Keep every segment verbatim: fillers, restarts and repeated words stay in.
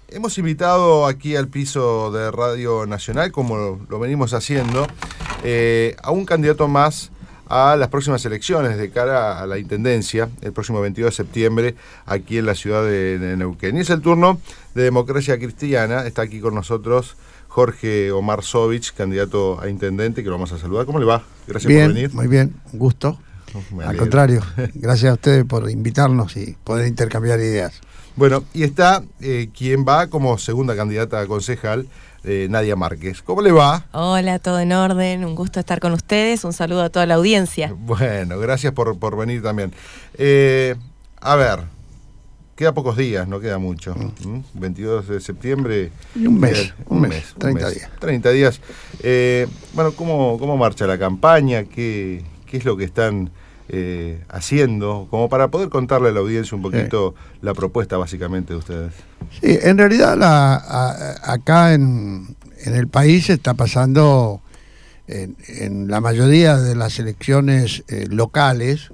hemos invitado aquí al piso de Radio Nacional, como lo, lo venimos haciendo, eh, a un candidato más a las próximas elecciones de cara a la Intendencia, el próximo veintidós de septiembre, aquí en la ciudad de, de Neuquén. Y es el turno de Democracia Cristiana. Está aquí con nosotros Jorge Omar Sovich, candidato a Intendente, que lo vamos a saludar. ¿Cómo le va? Gracias bien, por venir. Muy bien, un gusto. Al contrario, gracias a ustedes por invitarnos y poder intercambiar ideas. Bueno, y está eh, quien va como segunda candidata a concejal, eh, Nadia Márquez. ¿Cómo le va? Hola, todo en orden, un gusto estar con ustedes, un saludo a toda la audiencia. Bueno, gracias por, por venir también. Eh, a ver, queda pocos días, no queda mucho. ¿Mm? veintidós de septiembre. Y un mes, eh, un, un mes, mes, treinta un mes, días. treinta días. Eh, bueno, ¿cómo, ¿cómo marcha la campaña? ¿Qué, qué es lo que están eh, haciendo? Como para poder contarle a la audiencia un poquito sí. la propuesta básicamente de ustedes. Sí, en realidad la, a, acá en, en el país está pasando en, en la mayoría de las elecciones eh, locales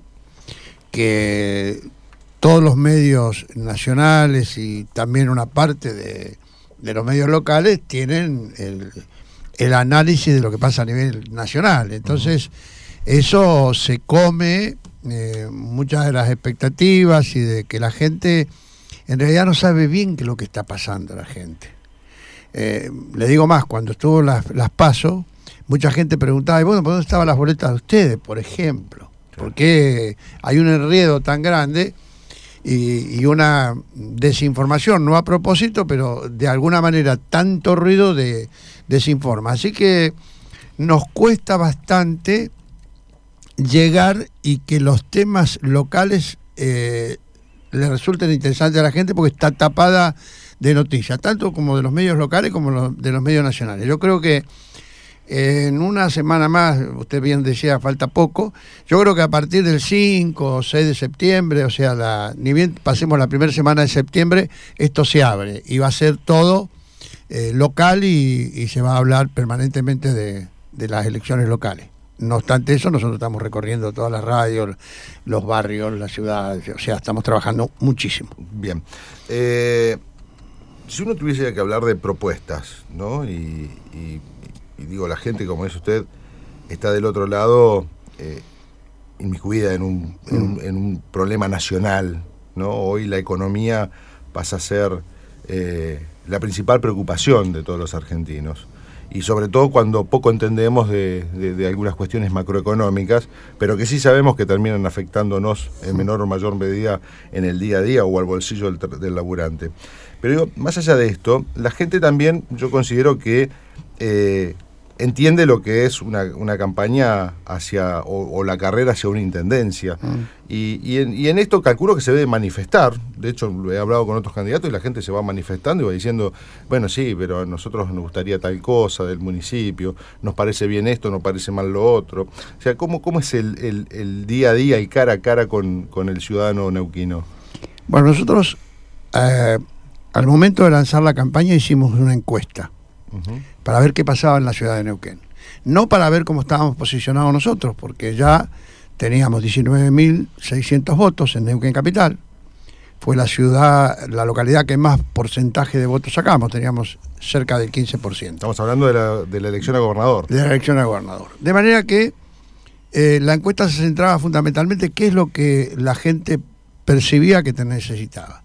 que todos los medios nacionales y también una parte de, de los medios locales tienen el, el análisis de lo que pasa a nivel nacional. Entonces, uh-huh. eso se come eh, muchas de las expectativas y de que la gente en realidad no sabe bien qué es lo que está pasando a la gente. Eh, le digo más, cuando estuvo las, las PASO, mucha gente preguntaba, bueno, ¿por dónde estaban las boletas de ustedes, por ejemplo? ¿Por qué hay un enredo tan grande y, y una desinformación, no a propósito, pero de alguna manera tanto ruido de desinforma? Así que nos cuesta bastante llegar y que los temas locales eh, le resulten interesantes a la gente porque está tapada de noticias, tanto como de los medios locales como de los medios nacionales. Yo creo que en una semana más, usted bien decía, falta poco, yo creo que a partir del cinco o seis de septiembre, o sea, la, ni bien pasemos la primera semana de septiembre, esto se abre y va a ser todo eh, local y, y se va a hablar permanentemente de, de las elecciones locales. No obstante eso, nosotros estamos recorriendo todas las radios, los barrios, las ciudades, o sea, estamos trabajando muchísimo. Bien. Eh, si uno tuviese que hablar de propuestas, ¿no? Y, y, y digo, la gente, como es usted, está del otro lado eh, inmiscuida en un, en, un, en un problema nacional, ¿no? Hoy la economía pasa a ser eh, la principal preocupación de todos los argentinos. Y sobre todo cuando poco entendemos de, de, de algunas cuestiones macroeconómicas, pero que sí sabemos que terminan afectándonos en menor o mayor medida en el día a día o al bolsillo del, del laburante. Pero digo, más allá de esto, la gente también, yo considero que eh, entiende lo que es una, una campaña hacia o, o la carrera hacia una intendencia. Mm. Y, y, en, y en esto calculo que se debe manifestar. De hecho, lo he hablado con otros candidatos y la gente se va manifestando y va diciendo, bueno, sí, pero a nosotros nos gustaría tal cosa del municipio, nos parece bien esto, nos parece mal lo otro. O sea, ¿cómo, cómo es el, el, el día a día y cara a cara con, con el ciudadano neuquino? Bueno, nosotros eh, al momento de lanzar la campaña hicimos una encuesta uh-huh. para ver qué pasaba en la ciudad de Neuquén. No para ver cómo estábamos posicionados nosotros, porque ya teníamos diecinueve mil seiscientos votos en Neuquén Capital. Fue la ciudad, la localidad que más porcentaje de votos sacamos, teníamos cerca del quince por ciento. Estamos hablando de la, de la elección a gobernador. De la elección a gobernador. De manera que eh, la encuesta se centraba fundamentalmente en qué es lo que la gente percibía que te necesitaba.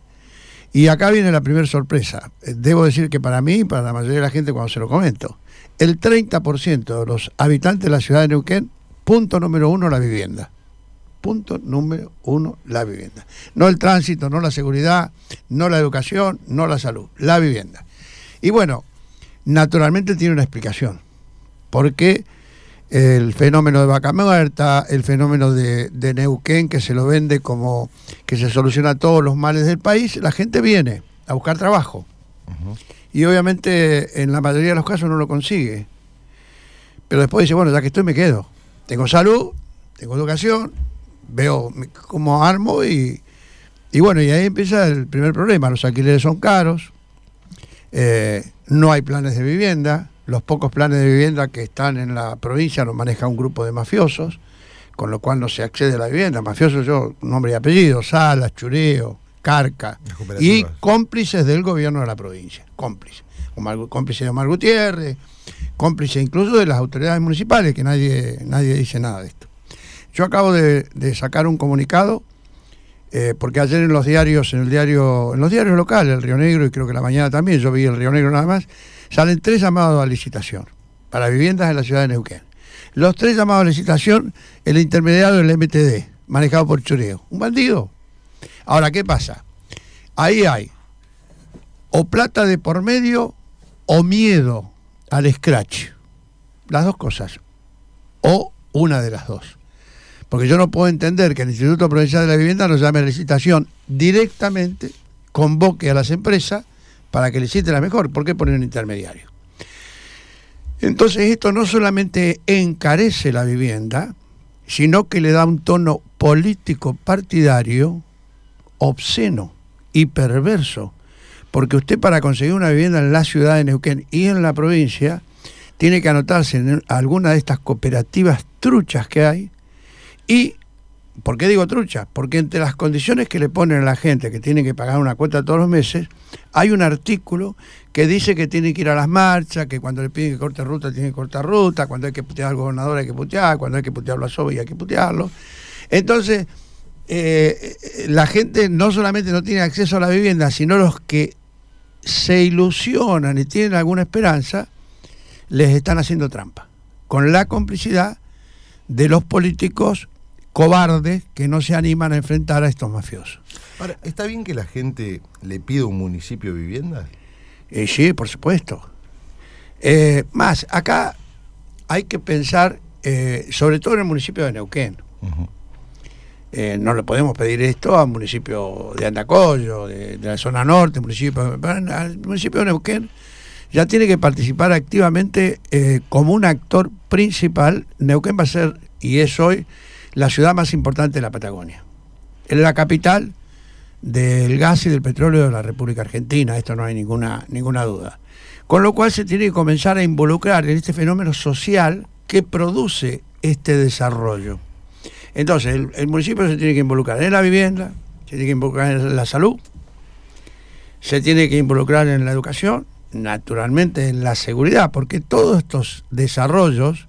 Y acá viene la primera sorpresa. Debo decir que para mí y para la mayoría de la gente cuando se lo comento, el treinta por ciento de los habitantes de la ciudad de Neuquén, punto número uno, la vivienda. Punto número uno, la vivienda. No el tránsito, no la seguridad, no la educación, no la salud, la vivienda. Y bueno, naturalmente tiene una explicación. Porque el fenómeno de Vaca Muerta, el fenómeno de, de Neuquén, que se lo vende como que se soluciona todos los males del país, la gente viene a buscar trabajo. Uh-huh. Y obviamente en la mayoría de los casos no lo consigue. Pero después dice, bueno, ya que estoy me quedo. Tengo salud, tengo educación, veo cómo armo y, y bueno, y ahí empieza el primer problema. Los alquileres son caros, eh, no hay planes de vivienda. Los pocos planes de vivienda que están en la provincia los maneja un grupo de mafiosos, con lo cual no se accede a la vivienda. Mafiosos, yo, nombre y apellido, Salas, Chureo, Carca y cómplices del gobierno de la provincia, cómplices, cómplices de Omar Gutiérrez, cómplices incluso de las autoridades municipales, que nadie, nadie dice nada de esto. Yo acabo de, de sacar un comunicado, eh, porque ayer en los diarios, en el diario, en los diarios locales, el Río Negro, y creo que la mañana también, yo vi el Río Negro nada más, salen tres llamados a licitación para viviendas en la ciudad de Neuquén. Los tres llamados a licitación, el intermediario del M T D, manejado por Choreo, un bandido. Ahora, ¿qué pasa? Ahí hay o plata de por medio o miedo al scratch. Las dos cosas. O una de las dos. Porque yo no puedo entender que el Instituto Provincial de la Vivienda nos llame a licitación directamente, convoque a las empresas para que liciten la mejor. ¿Por qué poner un intermediario? Entonces esto no solamente encarece la vivienda, sino que le da un tono político partidario obsceno y perverso, porque usted para conseguir una vivienda en la ciudad de Neuquén y en la provincia tiene que anotarse en alguna de estas cooperativas truchas que hay. Y, ¿por qué digo truchas? Porque entre las condiciones que le ponen a la gente que tiene que pagar una cuota todos los meses, hay un artículo que dice que tiene que ir a las marchas, que cuando le piden que corte ruta tiene que cortar ruta, cuando hay que putear al gobernador hay que putear, cuando hay que putearlo a Sobe hay que putearlo. Entonces, eh, la gente no solamente no tiene acceso a la vivienda, sino los que se ilusionan y tienen alguna esperanza, les están haciendo trampa, con la complicidad de los políticos cobardes que no se animan a enfrentar a estos mafiosos. Ahora, ¿está bien que la gente le pida a un municipio vivienda? Eh, sí, por supuesto. Eh, más, acá hay que pensar, eh, sobre todo en el municipio de Neuquén. Uh-huh. Eh, no le podemos pedir esto a un municipio de Andacollo, de, de la zona norte, municipio, al municipio de Neuquén ya tiene que participar activamente eh, como un actor principal. Neuquén va a ser, y es hoy, la ciudad más importante de la Patagonia. Es la capital del gas y del petróleo de la República Argentina, esto no hay ninguna, ninguna duda. Con lo cual se tiene que comenzar a involucrar en este fenómeno social que produce este desarrollo. Entonces, el, el municipio se tiene que involucrar en la vivienda, se tiene que involucrar en la salud, se tiene que involucrar en la educación, naturalmente en la seguridad, porque todos estos desarrollos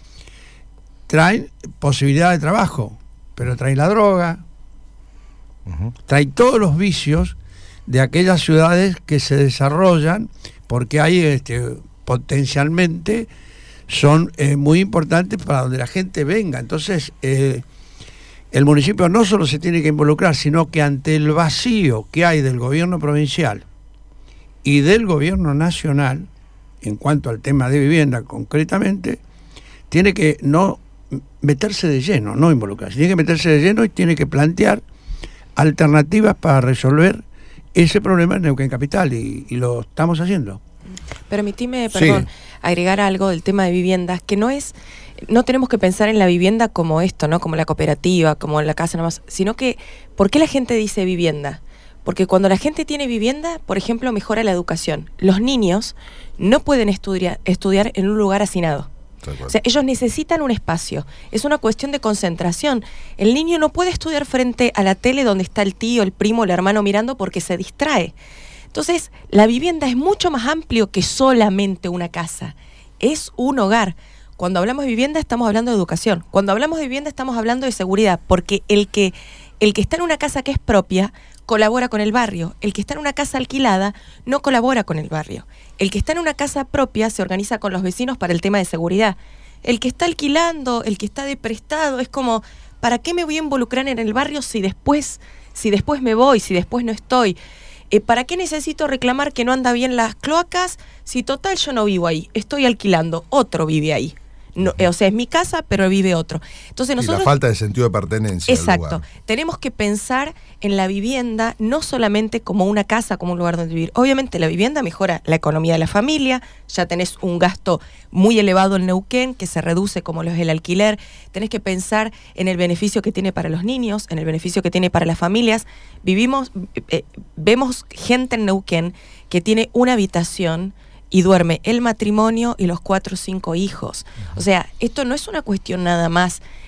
traen posibilidad de trabajo, pero traen la droga, uh-huh. traen todos los vicios de aquellas ciudades que se desarrollan, porque hay este, potencialmente son eh, muy importantes para donde la gente venga. Entonces eh, el municipio no solo se tiene que involucrar, sino que ante el vacío que hay del gobierno provincial y del gobierno nacional, en cuanto al tema de vivienda concretamente, tiene que no meterse de lleno, no involucrarse, tiene que meterse de lleno y tiene que plantear alternativas para resolver ese problema en Neuquén Capital, y, y lo estamos haciendo. Permitime, perdón, sí. agregar algo del tema de viviendas, que no es, no tenemos que pensar en la vivienda como esto, ¿no? Como la cooperativa, como la casa nomás, sino que, ¿por qué la gente dice vivienda? Porque cuando la gente tiene vivienda, por ejemplo, mejora la educación. Los niños no pueden estudiar, estudiar en un lugar hacinado. O sea, ellos necesitan un espacio. Es una cuestión de concentración. El niño no puede estudiar frente a la tele donde está el tío, el primo, el hermano mirando, porque se distrae. Entonces, la vivienda es mucho más amplio que solamente una casa. Es un hogar. Cuando hablamos de vivienda estamos hablando de educación. Cuando hablamos de vivienda estamos hablando de seguridad, porque el que, el que está en una casa que es propia colabora con el barrio. El que está en una casa alquilada no colabora con el barrio. El que está en una casa propia se organiza con los vecinos para el tema de seguridad. El que está alquilando, el que está de prestado, es como, ¿para qué me voy a involucrar en el barrio si después, si después me voy, si después no estoy? Eh, ¿Para qué necesito reclamar que no anda bien las cloacas si total yo no vivo ahí? Estoy alquilando, otro vive ahí. No, o sea, es mi casa, pero vive otro. Entonces nosotros, y la falta de sentido de pertenencia. Exacto. Tenemos que pensar en la vivienda no solamente como una casa, como un lugar donde vivir. Obviamente la vivienda mejora la economía de la familia, ya tenés un gasto muy elevado en Neuquén que se reduce como lo es el alquiler. Tenés que pensar en el beneficio que tiene para los niños, en el beneficio que tiene para las familias. Vivimos, eh, vemos gente en Neuquén que tiene una habitación y duerme el matrimonio y los cuatro o cinco hijos. O sea, esto no es una cuestión nada más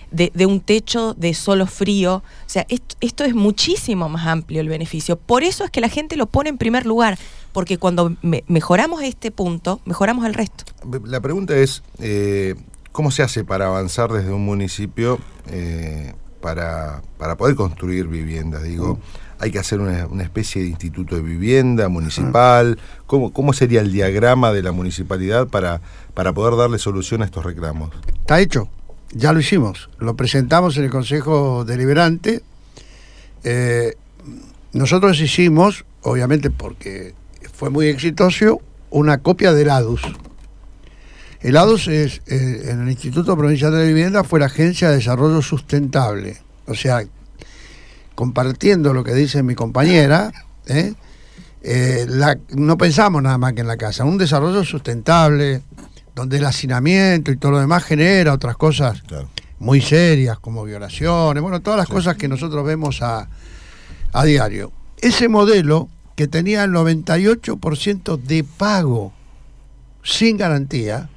de, de un techo de solo frío. O sea, esto, esto es muchísimo más amplio el beneficio. Por eso es que la gente lo pone en primer lugar, porque cuando me, mejoramos este punto, mejoramos el resto. La pregunta es, eh, ¿cómo se hace para avanzar desde un municipio eh, para, para poder construir viviendas? Digo, mm. ¿hay que hacer una, una especie de instituto de vivienda municipal? ¿Cómo, cómo sería el diagrama de la municipalidad para, para poder darle solución a estos reclamos? Está hecho, ya lo hicimos, lo presentamos en el Consejo Deliberante. Eh, nosotros hicimos, obviamente porque fue muy exitoso, una copia del A D U S. El A D U S es, eh, en el Instituto Provincial de Vivienda, fue la Agencia de Desarrollo Sustentable. O sea, compartiendo lo que dice mi compañera, ¿eh? Eh, la, no pensamos nada más que en la casa. Un desarrollo sustentable, donde el hacinamiento y todo lo demás genera otras cosas claro. muy serias, como violaciones, bueno, todas las sí. cosas que nosotros vemos a, a diario. Ese modelo, que tenía el noventa y ocho por ciento de pago sin garantía,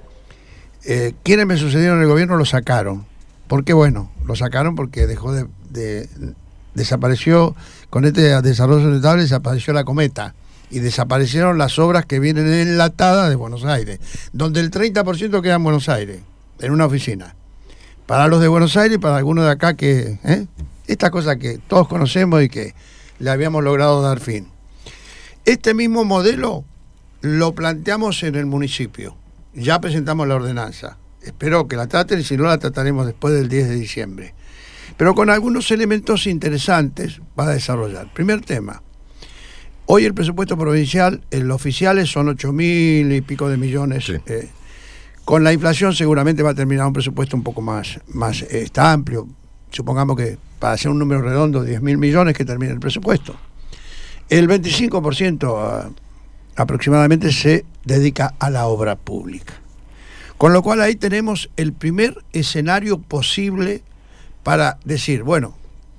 eh, quienes me sucedieron en el gobierno lo sacaron. ¿Por qué? Bueno, lo sacaron porque dejó de, de desapareció, con este desarrollo sustentable desapareció la cometa y desaparecieron las obras que vienen enlatadas de Buenos Aires, donde el treinta por ciento queda en Buenos Aires, en una oficina. Para los de Buenos Aires y para algunos de acá que... ¿eh? Estas cosas que todos conocemos y que le habíamos logrado dar fin. Este mismo modelo lo planteamos en el municipio. Ya presentamos la ordenanza. Espero que la traten y si no la trataremos después del diez de diciembre. Pero con algunos elementos interesantes para desarrollar. Primer tema. Hoy el presupuesto provincial, el oficial son ocho mil y pico de millones. Sí. Eh, con la inflación seguramente va a terminar un presupuesto un poco más, más eh, está amplio. Supongamos que para hacer un número redondo, diez mil millones que termine el presupuesto. El veinticinco por ciento uh, aproximadamente se dedica a la obra pública. Con lo cual ahí tenemos el primer escenario posible para decir, bueno,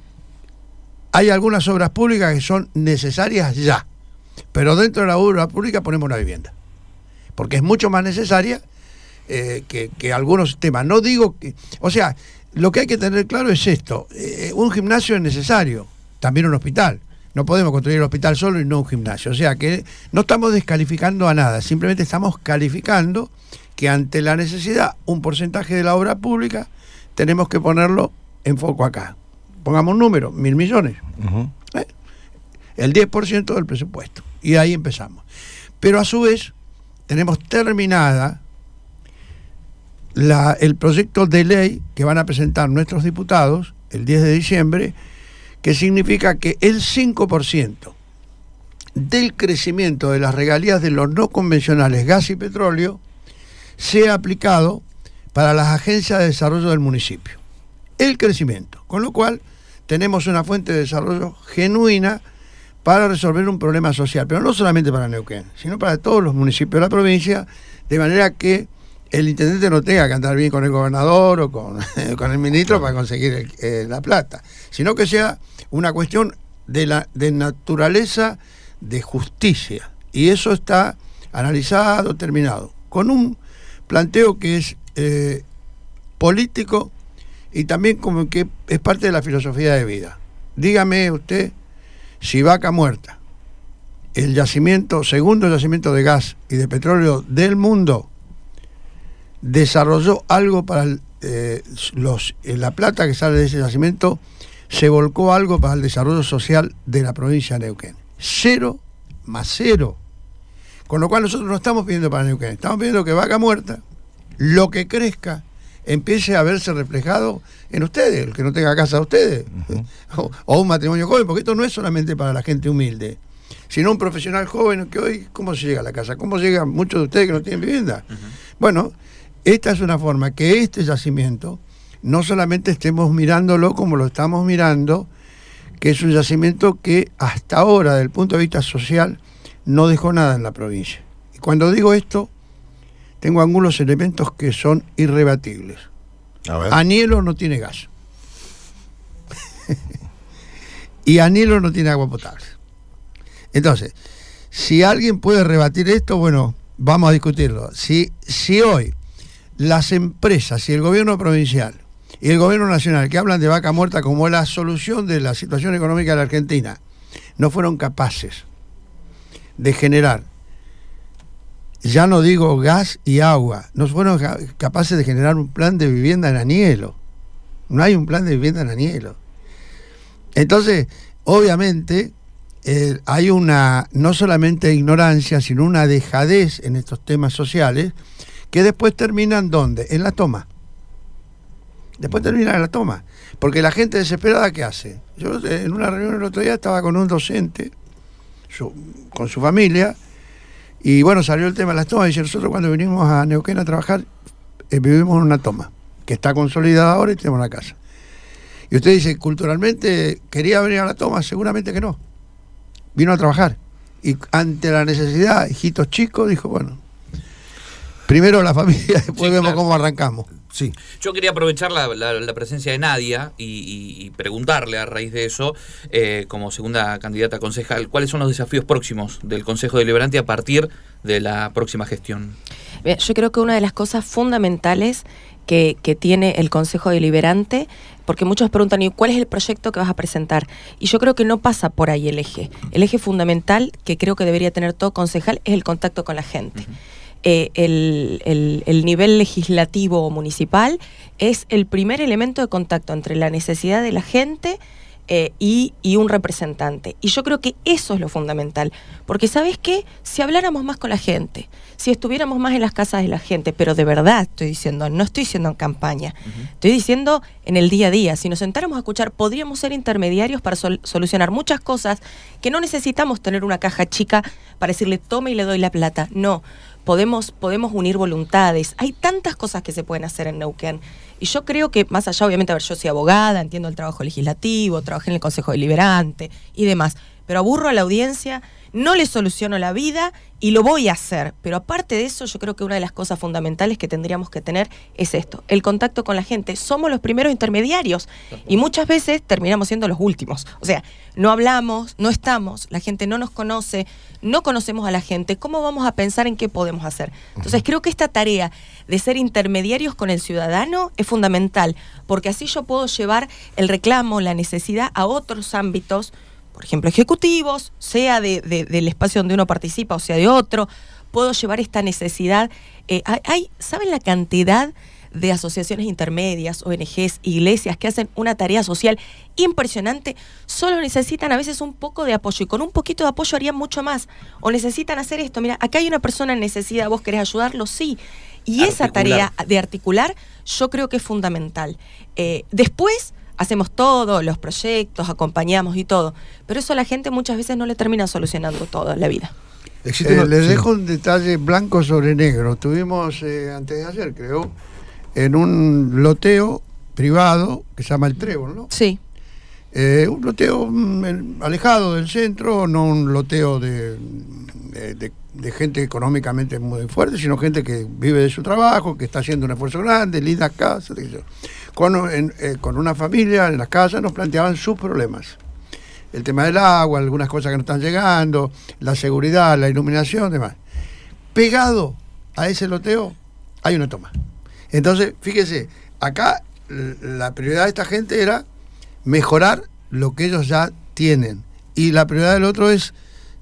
hay algunas obras públicas que son necesarias ya, pero dentro de la obra pública ponemos una vivienda, porque es mucho más necesaria eh, que, que algunos temas. No digo que, o sea, lo que hay que tener claro es esto, eh, un gimnasio es necesario, también un hospital. No podemos construir el hospital solo y no un gimnasio. O sea que no estamos descalificando a nada, simplemente estamos calificando que ante la necesidad, un porcentaje de la obra pública, tenemos que ponerlo en foco acá. Pongamos un número, mil millones. Uh-huh. ¿Eh? El diez por ciento del presupuesto. Y ahí empezamos. Pero a su vez, tenemos terminada la, el proyecto de ley que van a presentar nuestros diputados el diez de diciembre, que significa que el cinco por ciento del crecimiento de las regalías de los no convencionales, gas y petróleo, sea aplicado para las agencias de desarrollo del municipio. El crecimiento. Con lo cual, tenemos una fuente de desarrollo genuina para resolver un problema social, pero no solamente para Neuquén, sino para todos los municipios de la provincia, de manera que el intendente no tenga que andar bien con el gobernador o con, con el ministro para conseguir el, eh, la plata, sino que sea una cuestión de, la, de naturaleza de justicia. Y eso está analizado, terminado, con un planteo que es eh, político y también como que es parte de la filosofía de vida. Dígame usted si Vaca Muerta, el yacimiento, segundo yacimiento de gas y de petróleo del mundo, desarrolló algo para el, eh, los, eh, la plata que sale de ese yacimiento, se volcó algo para el desarrollo social de la provincia de Neuquén. Cero más cero. Con lo cual nosotros no estamos pidiendo para Neuquén, estamos pidiendo que Vaca Muerta, lo que crezca, empiece a verse reflejado en ustedes, el que no tenga casa a ustedes, uh-huh. o, o un matrimonio joven, porque esto no es solamente para la gente humilde, sino un profesional joven que hoy, ¿cómo se llega a la casa? ¿Cómo llegan muchos de ustedes que no tienen vivienda? Uh-huh. Bueno, esta es una forma que este yacimiento no solamente estemos mirándolo como lo estamos mirando, que es un yacimiento que hasta ahora, desde el punto de vista social, no dejó nada en la provincia. Y cuando digo esto, tengo algunos elementos que son irrebatibles. A ver. Anielo no tiene gas. Y Anielo no tiene agua potable. Entonces, si alguien puede rebatir esto, bueno, vamos a discutirlo. Si, si hoy las empresas y el gobierno provincial y el gobierno nacional, que hablan de vaca muerta como la solución de la situación económica de la Argentina, no fueron capaces de generar, ya no digo gas y agua, no fueron capaces de generar un plan de vivienda en Anielo. No hay un plan de vivienda en Anielo. Entonces, obviamente, eh, hay una, no solamente ignorancia, sino una dejadez en estos temas sociales, que después terminan ¿dónde? En la toma. Después terminan en la toma. Porque la gente desesperada, ¿qué hace? Yo en una reunión el otro día estaba con un docente, su, con su familia, y bueno, salió el tema de las tomas, y dice, nosotros cuando vinimos a Neuquén a trabajar, eh, vivimos en una toma, que está consolidada ahora y tenemos una casa. Y usted dice, culturalmente, ¿quería venir a la toma? Seguramente que no. Vino a trabajar. Y ante la necesidad, hijitos chicos, dijo, bueno, primero la familia, después sí, vemos claro. cómo arrancamos. Sí. Yo quería aprovechar la, la, la presencia de Nadia y, y, y preguntarle a raíz de eso, eh, como segunda candidata a concejal, ¿cuáles son los desafíos próximos del Consejo Deliberante a partir de la próxima gestión? Bien, yo creo que una de las cosas fundamentales que, que tiene el Consejo Deliberante, porque muchos preguntan, ¿y cuál es el proyecto que vas a presentar? Y yo creo que no pasa por ahí el eje. El eje fundamental que creo que debería tener todo concejal es el contacto con la gente. Uh-huh. Eh, el, el, el nivel legislativo o municipal es el primer elemento de contacto entre la necesidad de la gente eh, y, y un representante. Y yo creo que eso es lo fundamental. Porque ¿sabes qué? Si habláramos más con la gente, si estuviéramos más en las casas de la gente, pero de verdad estoy diciendo, no estoy diciendo en campaña, uh-huh. estoy diciendo en el día a día, si nos sentáramos a escuchar, podríamos ser intermediarios para sol- solucionar muchas cosas que no necesitamos tener una caja chica para decirle tome y le doy la plata. No. Podemos, podemos unir voluntades. Hay tantas cosas que se pueden hacer en Neuquén. Y yo creo que, más allá, obviamente, a ver, yo soy abogada, entiendo el trabajo legislativo, trabajé en el Consejo Deliberante y demás, pero aburro a la audiencia, no le soluciono la vida y lo voy a hacer. Pero aparte de eso, yo creo que una de las cosas fundamentales que tendríamos que tener es esto, el contacto con la gente. Somos los primeros intermediarios y muchas veces terminamos siendo los últimos. O sea, no hablamos, no estamos, la gente no nos conoce, no conocemos a la gente. ¿Cómo vamos a pensar en qué podemos hacer? Entonces creo que esta tarea de ser intermediarios con el ciudadano es fundamental, porque así yo puedo llevar el reclamo, la necesidad a otros ámbitos, por ejemplo, ejecutivos, sea de, de, del espacio donde uno participa o sea de otro. Puedo llevar esta necesidad. Eh, hay, ¿saben la cantidad de asociaciones intermedias, O N Ges, iglesias que hacen una tarea social impresionante? Solo necesitan a veces un poco de apoyo y con un poquito de apoyo harían mucho más. O necesitan hacer esto, mira, acá hay una persona en necesidad, ¿vos querés ayudarlo? Sí. Y articular. Esa tarea de articular yo creo que es fundamental. Eh, después hacemos todo, los proyectos, acompañamos y todo, pero eso a la gente muchas veces no le termina solucionando todo en la vida. Eh, les dejo un detalle blanco sobre negro. Tuvimos eh, antes de ayer, creo, en un loteo privado que se llama El Trébol, ¿no? Sí. Eh, un loteo mm, alejado del centro, no un loteo de, de, de, de gente económicamente muy fuerte, sino gente que vive de su trabajo, que está haciendo un esfuerzo grande, lindas casas, con, en, eh, con una familia en las casas nos planteaban sus problemas. El tema del agua, algunas cosas que no están llegando, la seguridad, la iluminación, demás. Pegado a ese loteo hay una toma. Entonces, fíjese, acá la prioridad de esta gente era mejorar lo que ellos ya tienen. Y la prioridad del otro es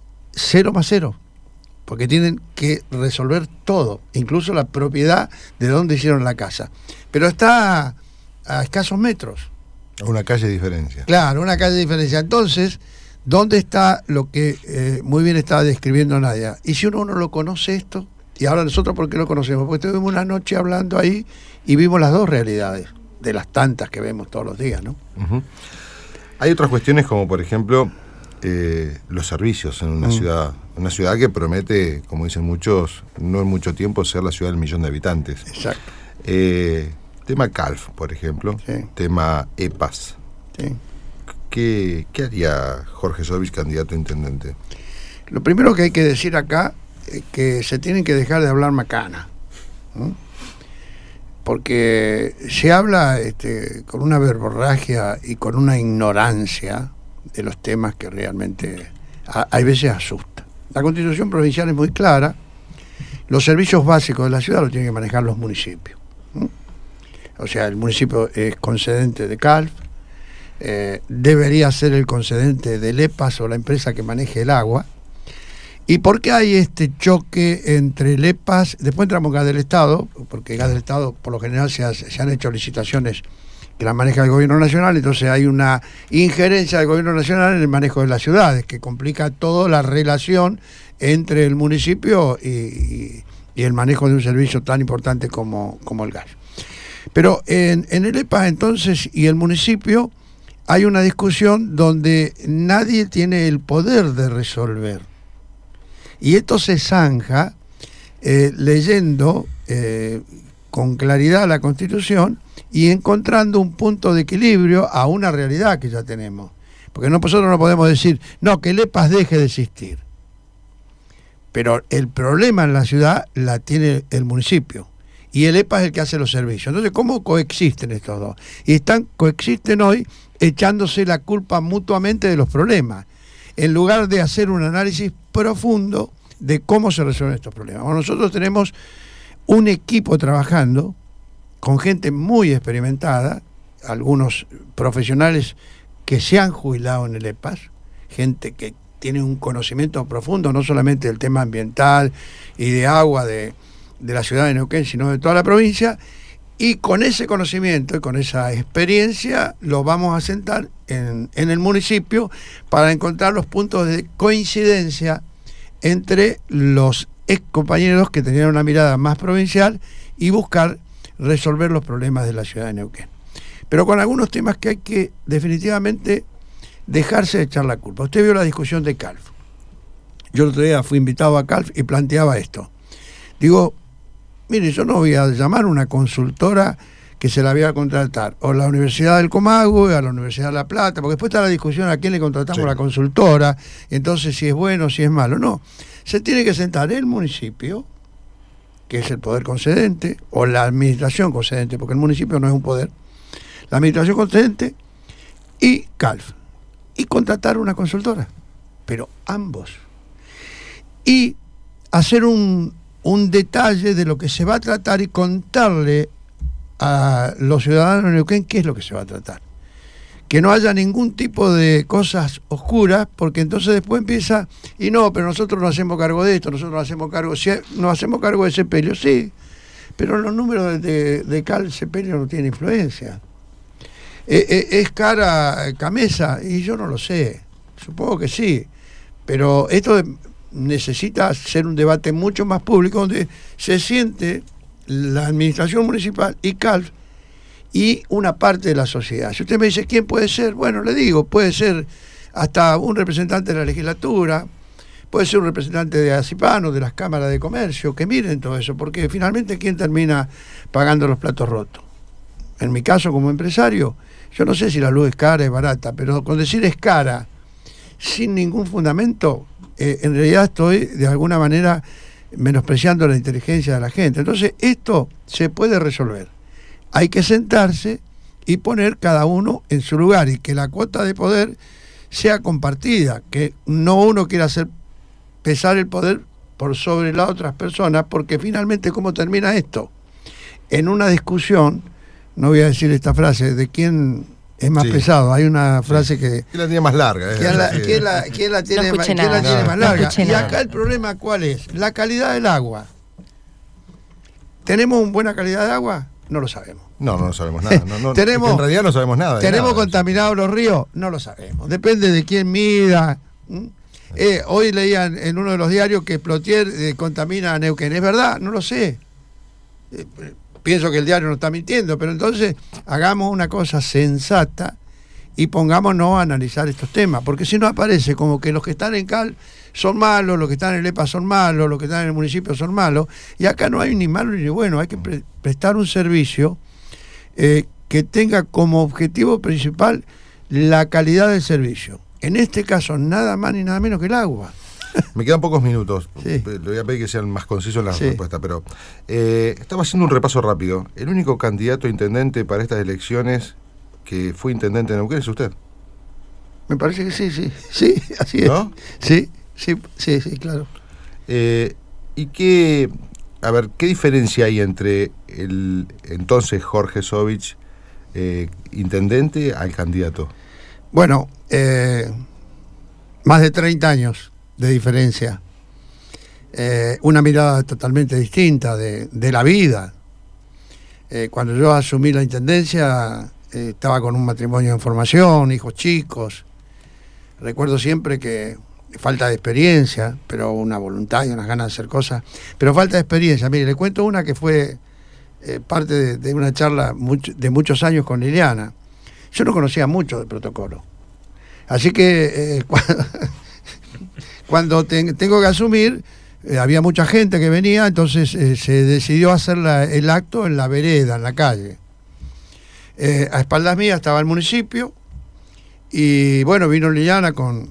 cero más cero, porque tienen que resolver todo, incluso la propiedad de donde hicieron la casa. Pero está a escasos metros. Una calle de diferencia. Claro, una calle de diferencia. Entonces, ¿dónde está lo que eh, muy bien estaba describiendo Nadia? Y si uno no lo conoce esto, y ahora nosotros, ¿por qué lo conocemos? Porque estuvimos una noche hablando ahí y vimos las dos realidades, de las tantas que vemos todos los días, ¿no? Uh-huh. Hay otras cuestiones como, por ejemplo, eh, los servicios en una uh-huh. ciudad, una ciudad que promete, como dicen muchos, no en mucho tiempo ser la ciudad del millón de habitantes. Exacto. Eh, tema C A L F, por ejemplo, sí. Tema E P A S. Sí. ¿Qué, ¿Qué haría Jorge Sovich, candidato a intendente? Lo primero que hay que decir acá es que se tienen que dejar de hablar macana, ¿no? Porque se habla este, con una verborragia y con una ignorancia de los temas que realmente a, hay veces asusta. La Constitución provincial es muy clara, los servicios básicos de la ciudad los tienen que manejar los municipios, ¿no? o sea, el municipio es concedente de Calf, eh, debería ser el concedente del E P A S o la empresa que maneje el agua. ¿Y por qué hay este choque entre el E P A S? Después entramos en Gas del Estado, porque Gas del Estado por lo general se, hace, se han hecho licitaciones que la maneja el gobierno nacional, entonces hay una injerencia del gobierno nacional en el manejo de las ciudades, que complica toda la relación entre el municipio y, y, y el manejo de un servicio tan importante como, como el gas. Pero en, en el E P A entonces y el municipio hay una discusión donde nadie tiene el poder de resolver. Y esto se zanja eh, leyendo eh, con claridad la Constitución y encontrando un punto de equilibrio a una realidad que ya tenemos. Porque nosotros no podemos decir, no, que el E P A S deje de existir. Pero el problema en la ciudad la tiene el municipio. Y el E P A es el que hace los servicios. Entonces, ¿cómo coexisten estos dos? Y están coexisten hoy echándose la culpa mutuamente de los problemas, en lugar de hacer un análisis profundo de cómo se resuelven estos problemas. Bueno, nosotros tenemos un equipo trabajando con gente muy experimentada, algunos profesionales que se han jubilado en el E P A S, gente que tiene un conocimiento profundo, no solamente del tema ambiental y de agua de, de la ciudad de Neuquén, sino de toda la provincia, y con ese conocimiento y con esa experiencia lo vamos a sentar en, en el municipio para encontrar los puntos de coincidencia entre los ex compañeros que tenían una mirada más provincial y buscar resolver los problemas de la ciudad de Neuquén. Pero con algunos temas que hay que definitivamente dejarse de echar la culpa. Usted vio la discusión de Calf. Yo el otro día fui invitado a Calf y planteaba esto. Digo, mire, yo no voy a llamar a una consultora que se la voy a contratar, o a la Universidad del Comahue, a la Universidad de La Plata, porque después está la discusión a quién le contratamos sí. la consultora, entonces si es bueno, si es malo. No, se tiene que sentar el municipio, que es el poder concedente, o la administración concedente, porque el municipio no es un poder, la administración concedente y Calf, y contratar una consultora, pero ambos. Y hacer un, un detalle de lo que se va a tratar y contarle a los ciudadanos de Neuquén qué es lo que se va a tratar. Que no haya ningún tipo de cosas oscuras, porque entonces después empieza, y no, pero nosotros no hacemos cargo de esto, nosotros no hacemos cargo, si nos hacemos cargo de sepelio, sí, pero los números de, de, de Cal sepelio no tienen influencia. Eh, eh, ¿Es cara Camesa? Y yo no lo sé, supongo que sí, pero esto necesita ser un debate mucho más público, donde se siente la administración municipal y Calf y una parte de la sociedad. Si usted me dice quién puede ser, bueno, le digo, puede ser hasta un representante de la legislatura, puede ser un representante de ACIPANO, de las cámaras de comercio, que miren todo eso, porque finalmente ¿quién termina pagando los platos rotos? En mi caso como empresario, yo no sé si la luz es cara, es barata, pero con decir es cara, sin ningún fundamento, eh, en realidad estoy de alguna manera menospreciando la inteligencia de la gente. Entonces esto se puede resolver. Hay que sentarse y poner cada uno en su lugar y que la cuota de poder sea compartida, que no uno quiera hacer pesar el poder por sobre las otras personas, porque finalmente ¿cómo termina esto? En una discusión, no voy a decir esta frase, de quién es más sí. pesado, hay una frase sí. que... ¿Quién la tiene más larga? Eh? ¿Quién, la, ¿quién, la, ¿quién la tiene, no ma, ¿quién la tiene no, más larga? No y acá el problema ¿cuál es? La calidad del agua. ¿Tenemos una buena calidad de agua? No lo sabemos. No, no lo sabemos nada. No, no, ¿Tenemos, en realidad no sabemos nada. ¿Tenemos nada. contaminados los ríos? No lo sabemos. Depende de quién mida. ¿Mm? Eh, hoy leían en uno de los diarios que Plotier eh, contamina a Neuquén. ¿Es verdad? No lo sé. Eh, pienso que el diario no está mintiendo, pero entonces hagamos una cosa sensata y pongámonos a analizar estos temas, porque si no aparece como que los que están en Cal son malos, los que están en el E P A son malos, los que están en el municipio son malos, y acá no hay ni malo ni bueno, hay que pre prestar un servicio eh, que tenga como objetivo principal la calidad del servicio. En este caso, nada más ni nada menos que el agua. Me quedan pocos minutos, sí. Le voy a pedir que sean más concisos en la sí. respuesta, pero eh, estaba haciendo un repaso rápido. El único candidato a intendente para estas elecciones que fue intendente de Neuquén es usted. Me parece que sí, sí, sí, así es. ¿No? Sí, sí, sí, sí, claro. Eh, ¿Y qué, a ver, qué diferencia hay entre el entonces Jorge Sovich, eh, intendente, al candidato? Bueno, eh, más de treinta años de diferencia. Eh, una mirada totalmente distinta de, de la vida. Eh, cuando yo asumí la intendencia, eh, estaba con un matrimonio en formación, hijos chicos. Recuerdo siempre que falta de experiencia, pero una voluntad y unas ganas de hacer cosas. Pero falta de experiencia. Mire, le cuento una que fue eh, parte de, de una charla much, de muchos años con Liliana. Yo no conocía mucho del protocolo. Así que eh, cuando, cuando te, tengo que asumir, eh, había mucha gente que venía, entonces eh, se decidió hacer la, el acto en la vereda, en la calle. Eh, a espaldas mías estaba el municipio y bueno, vino Liliana con,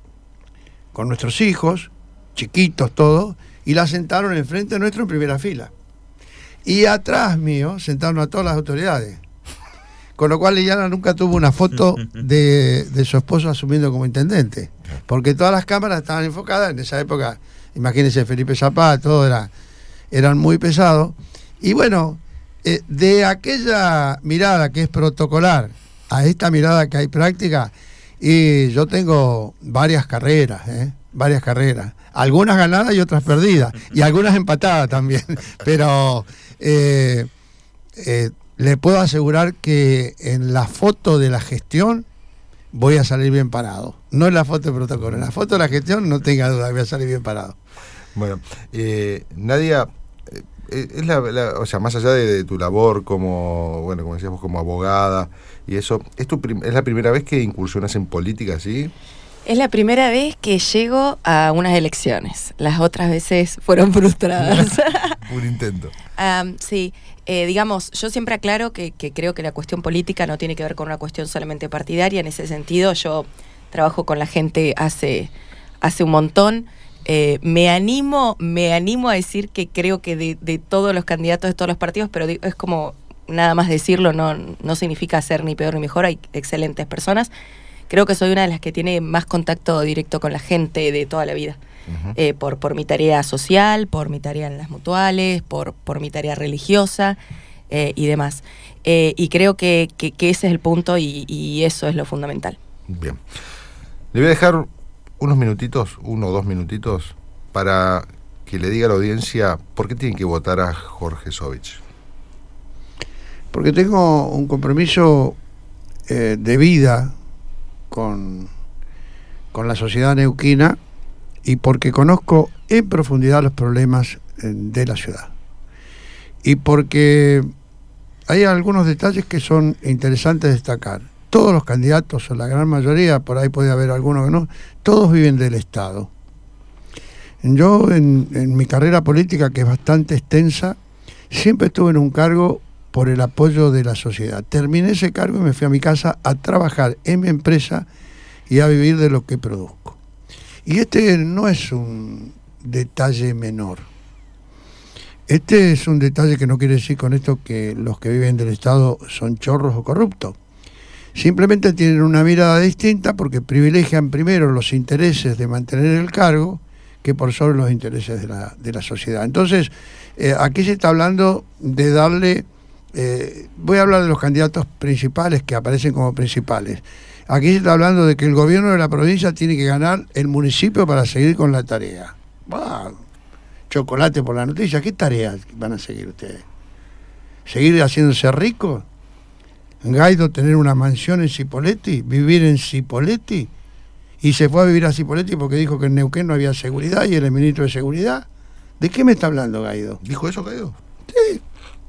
con nuestros hijos, chiquitos todos, y la sentaron enfrente nuestro en primera fila. Y atrás mío sentaron a todas las autoridades. Con lo cual Liliana nunca tuvo una foto de, de su esposo asumiendo como intendente, porque todas las cámaras estaban enfocadas. En esa época, imagínense, Felipe Zapata, todo era, eran muy pesados. Y bueno, eh, de aquella mirada que es protocolar a esta mirada que hay práctica, y yo tengo varias carreras, ¿eh? varias carreras, algunas ganadas y otras perdidas, y algunas empatadas también, pero... Eh, eh, le puedo asegurar que en la foto de la gestión voy a salir bien parado. No en la foto de protocolo, en la foto de la gestión no tenga duda, voy a salir bien parado. Bueno, eh, Nadia, eh, es la, la, o sea, más allá de, de tu labor como, bueno, como decíamos, como abogada y eso, ¿es, tu prim- es la primera vez que incursionas en política, sí? Es la primera vez que llego a unas elecciones. Las otras veces fueron frustradas. Un intento. Um, sí, eh, digamos, yo siempre aclaro que, que creo que la cuestión política no tiene que ver con una cuestión solamente partidaria. En ese sentido, yo trabajo con la gente hace, hace un montón. Eh, me animo, me animo a decir que creo que de, de todos los candidatos de todos los partidos, pero es como nada más decirlo, no, no significa ser ni peor ni mejor. Hay excelentes personas. Creo que soy una de las que tiene más contacto directo con la gente de toda la vida. Uh-huh. eh, por, por mi tarea social, por mi tarea en las mutuales, por, por mi tarea religiosa eh, y demás. Eh, y creo que, que, que ese es el punto y, y eso es lo fundamental. Bien. Le voy a dejar unos minutitos, uno o dos minutitos, para que le diga a la audiencia por qué tienen que votar a Jorge Sovich. Porque tengo un compromiso eh, de vida con, con la sociedad neuquina, y porque conozco en profundidad los problemas de la ciudad. Y porque hay algunos detalles que son interesantes destacar. Todos los candidatos, o la gran mayoría, por ahí puede haber algunos que no, todos viven del Estado. Yo, en, en mi carrera política, que es bastante extensa, siempre estuve en un cargo por el apoyo de la sociedad. Terminé ese cargo y me fui a mi casa a trabajar en mi empresa y a vivir de lo que produzco. Y este no es un detalle menor. Este es un detalle que no quiere decir con esto que los que viven del Estado son chorros o corruptos. Simplemente tienen una mirada distinta porque privilegian primero los intereses de mantener el cargo que por sobre los intereses de la, de la sociedad. Entonces, eh, aquí se está hablando de darle... Eh, voy a hablar de los candidatos principales que aparecen como principales. Aquí se está hablando de que el gobierno de la provincia tiene que ganar el municipio para seguir con la tarea. Bah, chocolate por la noticia. ¿Qué tareas van a seguir ustedes? ¿Seguir haciéndose ricos? ¿Gaido tener una mansión en Cipolletti? ¿Vivir en Cipolletti? ¿Y se fue a vivir a Cipolletti porque dijo que en Neuquén no había seguridad y él es ministro de seguridad? ¿De qué me está hablando Gaido? ¿Dijo eso Gaido? Sí.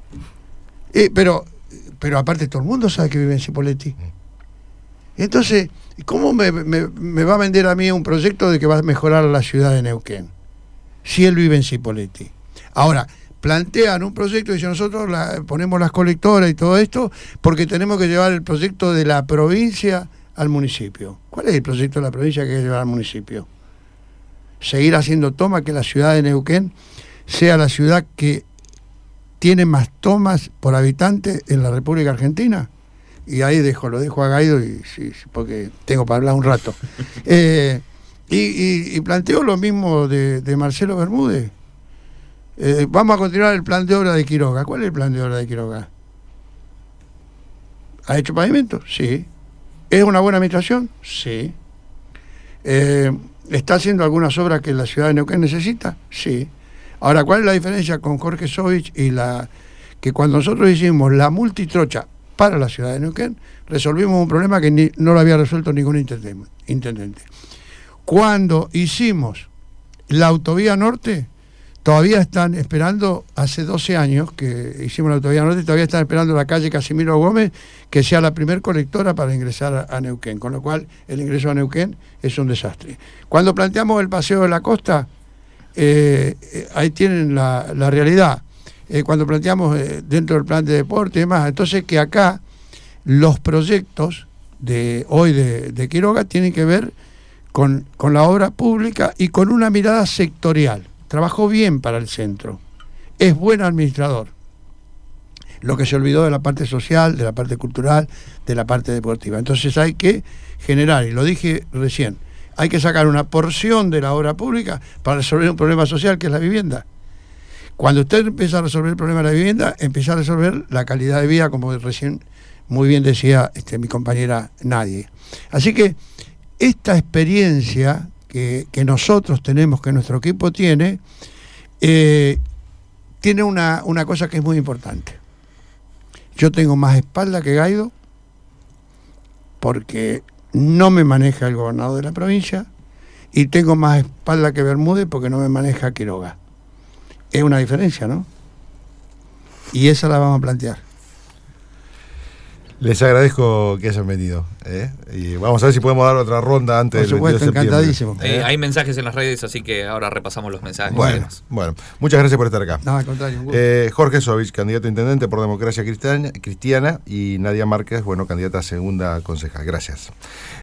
Eh, pero, pero aparte todo el mundo sabe que vive en Cipolletti. Entonces, ¿cómo me, me, me va a vender a mí un proyecto de que va a mejorar la ciudad de Neuquén? Si él vive en Cipolletti. Ahora, plantean un proyecto y dicen nosotros la, ponemos las colectoras y todo esto porque tenemos que llevar el proyecto de la provincia al municipio. ¿Cuál es el proyecto de la provincia que hay que llevar al municipio? Seguir haciendo toma, que la ciudad de Neuquén sea la ciudad que tiene más tomas por habitante en la República Argentina. Y ahí dejo, lo dejo a Gaido y, sí, porque tengo para hablar un rato. Eh, y, y, y planteo lo mismo de, de Marcelo Bermúdez. Eh, vamos a continuar el plan de obra de Quiroga. ¿Cuál es el plan de obra de Quiroga? ¿Ha hecho pavimento? Sí. ¿Es una buena administración? Sí. Eh, ¿Está haciendo algunas obras que la ciudad de Neuquén necesita? Sí. Ahora, ¿cuál es la diferencia con Jorge Sovich y la que cuando nosotros hicimos la multitrocha para la ciudad de Neuquén, resolvimos un problema que ni, no lo había resuelto ningún intendente? Cuando hicimos la autovía norte, todavía están esperando, hace doce años que hicimos la autovía norte, todavía están esperando la calle Casimiro Gómez que sea la primer colectora para ingresar a, a Neuquén, con lo cual el ingreso a Neuquén es un desastre. Cuando planteamos el paseo de la costa, eh, eh, ahí tienen la, la realidad. Eh, cuando planteamos eh, dentro del plan de deporte y demás, entonces que acá los proyectos de hoy de, de Quiroga tienen que ver con, con la obra pública y con una mirada sectorial. Trabajó bien para el centro, es buen administrador. Lo que se olvidó de la parte social, de la parte cultural, de la parte deportiva. Entonces hay que generar, y lo dije recién, hay que sacar una porción de la obra pública para resolver un problema social que es la vivienda. Cuando usted empieza a resolver el problema de la vivienda, empieza a resolver la calidad de vida, como recién muy bien decía este, mi compañera Nadie. Así que esta experiencia que, que nosotros tenemos, que nuestro equipo tiene, eh, tiene una, una cosa que es muy importante. Yo tengo más espalda que Gaido, porque no me maneja el gobernador de la provincia, y tengo más espalda que Bermúdez porque no me maneja Quiroga. Es una diferencia, ¿no? Y esa la vamos a plantear. Les agradezco que hayan venido, ¿eh? Y vamos a ver si podemos dar otra ronda antes del veintidós de septiembre. Encantadísimo. Eh, hay mensajes en las redes, así que ahora repasamos los mensajes. Bueno, bueno, muchas gracias por estar acá. No, al contrario, un gusto. Eh, Jorge Sovich, candidato a intendente por Democracia Cristiana, Cristiana, y Nadia Márquez, bueno, candidata a segunda concejal. Gracias.